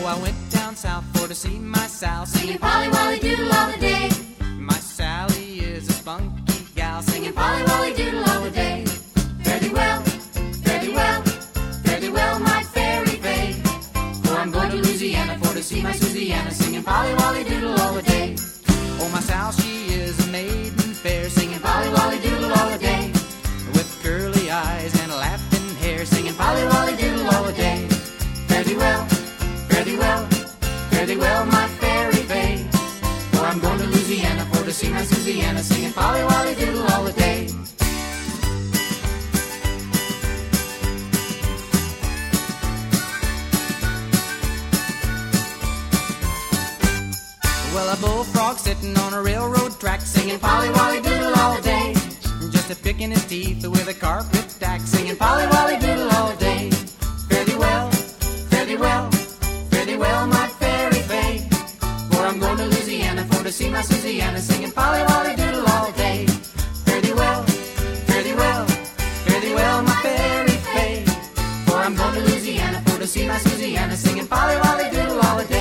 I went down south for to see my Sal, Singing Polly Wolly Doodle all the day. My Sally is a spunky gal, Singing Polly Wolly Doodle all the day. Fare thee well, fare thee well, fare thee well, my fairy fae. For I'm going to Louisiana for to see my Susiana, singing Polly Wolly Doodle all the day. Oh, my Sal, she is a maiden fair, Singing Polly Wolly Doodle all the day. with curly eyes and laughing hair, Singing Polly Wolly Doodle all the day. Fare thee well, fare thee well, fare thee well, my fairy fae. For I'm going to Louisiana for to see my Susiana, singing Polly Wolly Doodle all the day. Well, a bullfrog sitting on a railroad track, Singing Polly Wolly Doodle all day. just a picking his teeth with a carpet axe, Singing Polly Wolly Doodle all day. Fare thee well, fare thee well, fare thee well, my fairy fae. For I'm going to Louisiana for to see my Susiana, singing Polly Wolly Doodle all day. Fare thee well, fare thee well, fare thee well, my fairy fae. For I'm going to Louisiana for to see my Susiana, singing Polly Wolly Doodle all the day.